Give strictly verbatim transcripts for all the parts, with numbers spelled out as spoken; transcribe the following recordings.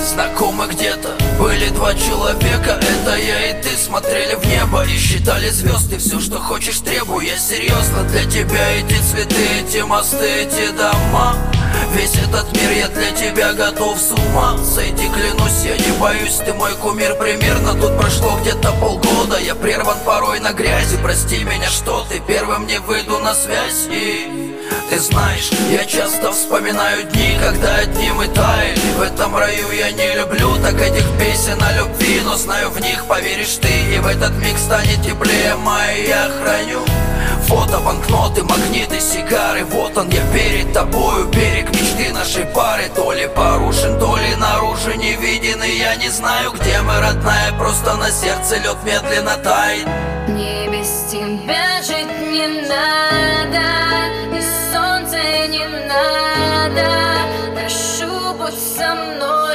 Знакомы где-то, были два человека, это я и ты. Смотрели в небо и считали звезды. Все, что хочешь, требую, я серьезно. Для тебя эти цветы, эти мосты, эти дома, весь этот мир, я для тебя готов с ума сойти, клянусь, я не боюсь. Ты мой кумир примерно, тут прошло где-то полгода. Я прерван порой на грязи, прости меня, что ты первым не выйду на связь. И ты знаешь, я часто вспоминаю дни, когда одни мы таяли. В этом раю я не люблю так этих песен о любви, но знаю, в них поверишь ты, и в этот миг станет теплее мая. Я храню фото, банкноты, магниты, сигары. Вот он, я перед тобою, берег мечты нашей пары. То ли порушен, то ли наружу не виден, и я не знаю, где мы, родная. Просто на сердце лед медленно тает. Мне без тебя жить не надо, и солнце не надо. Прошу, будь со мной,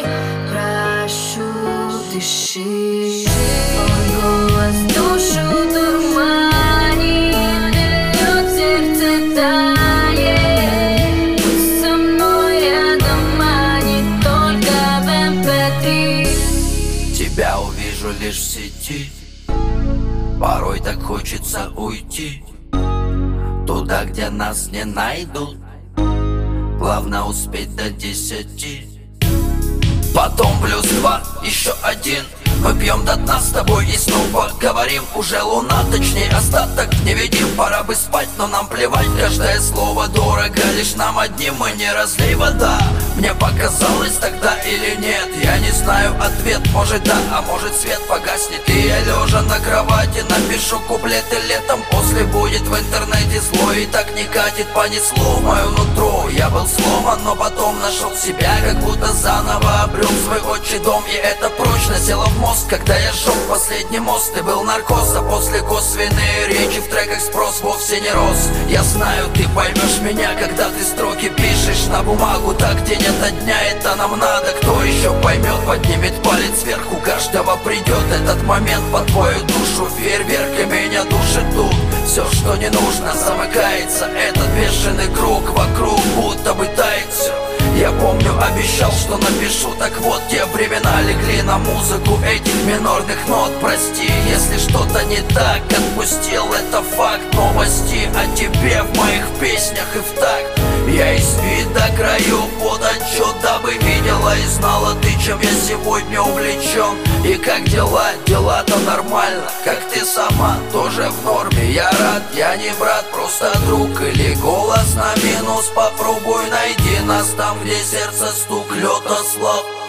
прошу, дыши. Твой голос душу дурманит, льет сердце тает. Будь со мной рядом, а не только в эм пэ три. Тебя увижу лишь в сети, порой так хочется уйти туда, где нас не найдут. Главное успеть до десяти. Потом плюс два, еще один. Мы пьем до дна с тобой и снова говорим. Уже луна, точнее остаток не видим. Пора бы спать, но нам плевать, каждое слово дорого лишь нам одним. Мы не разлей вода, мне показалось тогда или нет. Я не знаю ответ, может да, а может свет погаснет. И я лежа на кровати напишу куплеты летом. После будет в интернете зло, и так не катит, понесло мое нутро. Я был сломан, но потом нашел себя, как будто заново обрел свой отчий дом. И это прочно село в мозг, когда я сжег последний мост. Ты был наркоз, а после косвенные речи в треках спрос вовсе не рос. Я знаю, ты поймешь меня, когда ты строки пишешь на бумагу. Так день ото дня, это нам надо. Кто еще поймет, поднимет палец вверх. У каждого придет этот момент по твою душу. Фейерверк и меня душит тут. Все, что не нужно, замыкается. Этот бешеный круг вокруг, будто бы тает все. Я помню, обещал, что напишу. Так вот, те времена легли на музыку этих минорных нот. Прости, если что-то не так, отпустил, это факт. Новости о тебе в моих песнях и в такт. Я из вида краю под отчет, дабы видела и знала ты, чем я сегодня увлечен. И как дела? Дела-то нормально, как ты сама, тоже в норме. Я рад, я не брат, просто друг или голос на минус. Попробуй найди нас там, где сердце стук, лед ослаб.